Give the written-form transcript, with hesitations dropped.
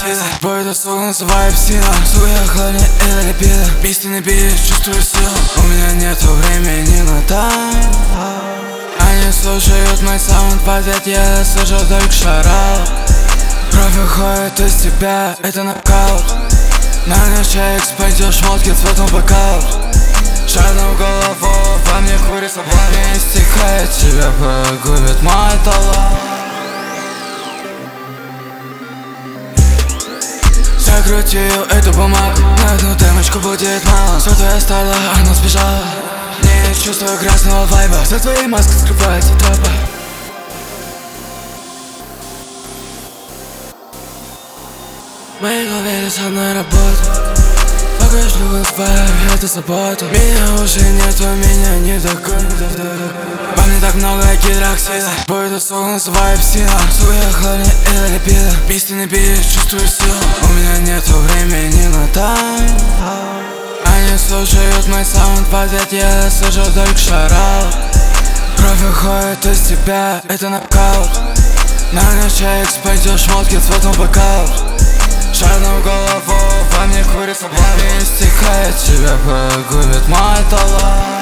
гидроксида. Бой это сука, называй псина. Сука, я хладнее это липида. Песни бит, чувствую силу. У меня нету времени на тайм. Они слушают мой саунд в ответ, я слышу только шарал. Кровь уходит из тебя, это нокаут. На ночь пойдешь, шмотки цветом бокал. Шагнув голову, во мне курится пламя, истекает, тебя погубит мой талант. Закрутил эту бумагу, на одну темочку будет мало. Все твое стало, оно сбежало. Не чувствую красного вайба, за твоей маской скрывается тропа. В моей голове лишь одна работа. Пока шлю инспайр, это забота. Меня уже нету, меня не догонит. Во мне так много гидроксида. Бой это сука, называй псина. Сука, я хладнее это липида. Песни бит, чувствую силу. У меня нету времени на тайм. Они слушают мой саунд в ответ, я слышу только шарал. Кровь уходит из тебя, это нокаут. На ночь пойдешь, шмотки цветом бокал. Шагнув голову, во мне курится пламя, истекает, тебя погубит мой талант.